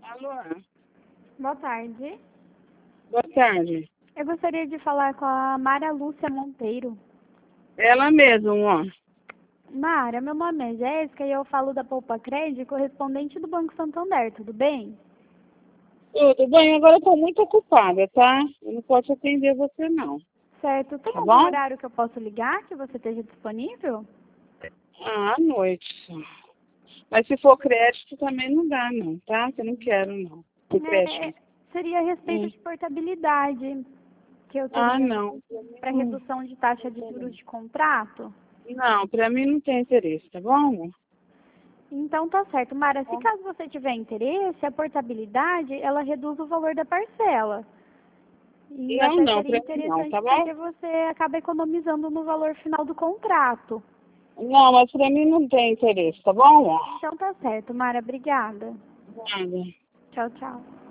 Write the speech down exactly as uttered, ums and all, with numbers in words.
Alô? Boa tarde. Boa tarde. Eu gostaria de falar com a Mara Lúcia Monteiro. Ela mesma, ó. Mara, meu nome é Jéssica e eu falo da Poupa Crédito, correspondente do Banco Santander, tudo bem? Tudo bem, agora eu tô muito ocupada, tá? Eu não posso atender você, não. Certo. Tem Tá algum bom? horário que eu posso ligar que você esteja disponível? Ah, à noite só. Mas se for crédito também não dá, não, tá? Que eu não quero, não. O É, crédito. seria a respeito Hum. de portabilidade, que eu Ah, teria não. para redução de taxa de juros de contrato. Não, pra mim não tem interesse, tá bom? Então tá certo. Mara, se caso você tiver interesse, a portabilidade, ela reduz o valor da parcela. E Não, até não, seria pra mim não, interessante tá bom? porque você acaba economizando no valor final do contrato. Não, mas pra mim não tem interesse, tá bom? Então tá certo, Mara. Obrigada. Nada. Tchau, tchau.